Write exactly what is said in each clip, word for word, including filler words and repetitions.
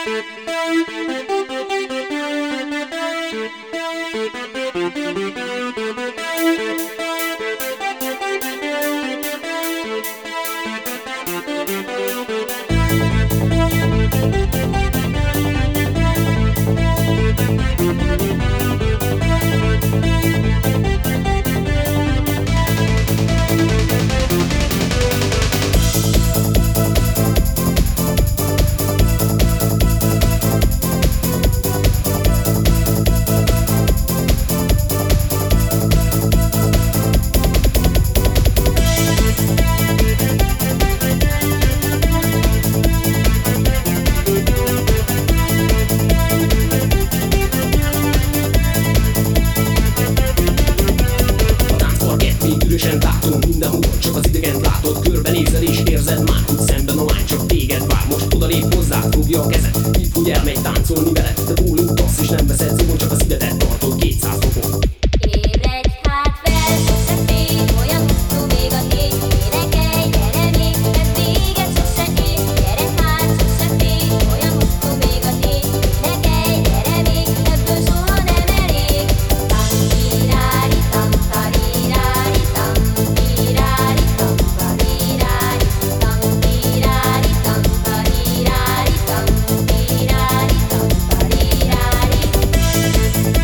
Ürösen látom mindenhol, csak az idegent látod. Körbenézel és érzed már, hogy szemben a lány csak téged vár. Most odalép hozzád, fogja a kezed, így hogy elmegy táncolni veled. Te bólintasz és nem veszed szívon, csak a szívedet tartod kétszáz fokon. Ébredj hát fel, sose fény, olyan hosszú még a tény. Énekelj, gyere még, ez véged sose ér. Gyere hát, sose fény, olyan hosszú még a tény. Énekelj, gyere még, ebből soha nem elég. Tam-tirári, tam-tarirári, tam-tirári, tam-tarirári, tam-tirári, tam-tarirári, tam-tirári, tam-tarirári.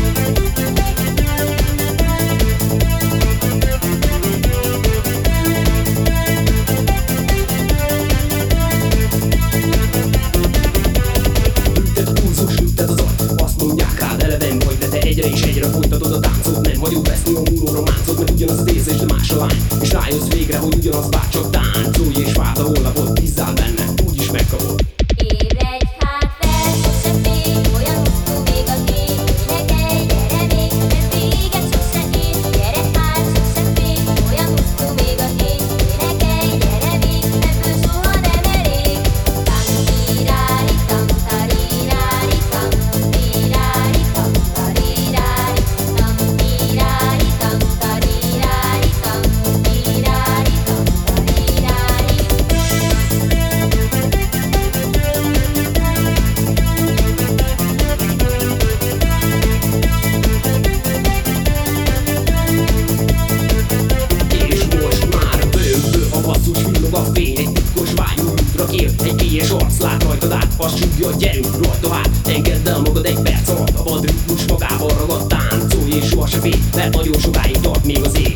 Lükted a pulzus, lükted az agy, azt mondják rád, eleven vagy, de te egyre és egyre folytatod a táncot. Nem hagyod veszni a múló románcot, mert ugyanaz az érzés, de más a lány. És rájössz végre, hogy ugyanaz vár, csak táncolj és várd a holnapot, bízzál benne, úgyis megkapod. Ébredj hát fel, sose fény, olyan hosszú még a tény. Énekelj, gyere még, ez véged sose ér. Gyere hát, sose fény, olyan hosszú még a tény. Énekelj, gyere még, ebből soha nem elég. Tam-tirári, tam-tarirári, tam-tirári, tam-tarirári, tam-tirári, tam-tarirári, tam-tirári, tam-tarirári. És most már bőmből a basszus, villog a fény. Egy titkos vágyú útra kér, egy kélyes arc lát rajtad át. Azt súgja, gyerünk rajta hát, engedd el magad egy perc alatt. A vad ritmus magával ragad, táncolj és soha se félj, mert nagyon sokáig tart még az ég.